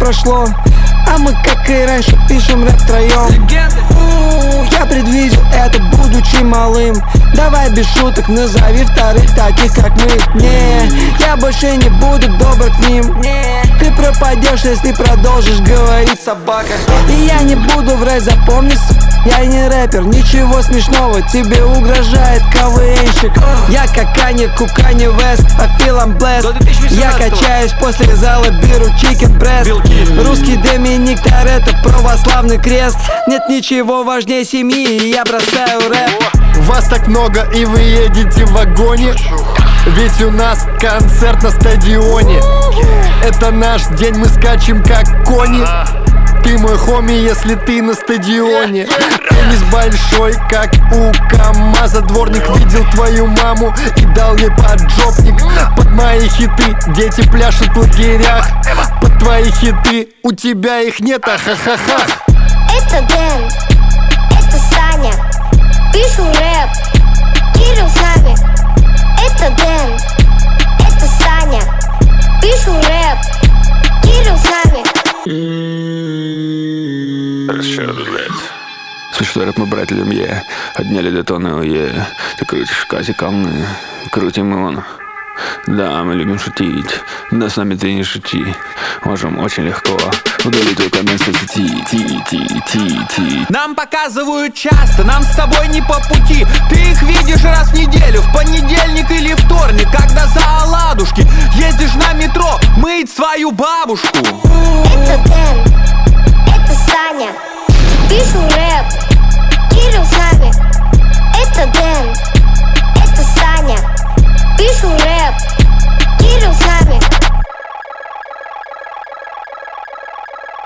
прошло, а мы, как и раньше, пишем рэп втроем. Я предвидел это, будучи малым. Давай без шуток назови вторых таких, как мы. Не, я больше не буду добр к ним. Не, ты пропадешь, если продолжишь говорить, собака. И я не буду врать, запомни, я не рэпер, ничего смешного, тебе угрожает КВНщик. Я как Канье, Кукани Вест, I feel I'm blessed. Я качаюсь после зала, беру chicken breast. Русский Доминик Торетто, православный крест. Нет ничего важнее семьи, и я бросаю рэп. Вас так много, и вы едете в вагоне. Ведь у нас концерт на стадионе. Это наш день, мы скачем как кони. Ты мой хоми, если ты на стадионе. Теннис большой, как у КамАЗа. Дворник видел твою маму и дал ей поджопник. Под мои хиты дети пляшут в лагерях. Под твои хиты у тебя их нет, ахахаха. Это Дэн, это Саня, пишу рэп, Кирилл с нами. Это Дэн, это Саня, пишу рэп, Кирилл с нами. Слышь, рэп мы брать любим, Отняли детоны, Ты крутишь Кази камны, крутим он. Да, мы любим шутить, да с нами ты не шути. Можем очень легко удалить твой коммент в соцсети. Ти. Нам показывают часто, нам с тобой не по пути. Ты их видишь раз в неделю, в понедельник или вторник, когда за оладушки ездишь на метро мыть свою бабушку. Это Дэн, это Саня, пишу рэп,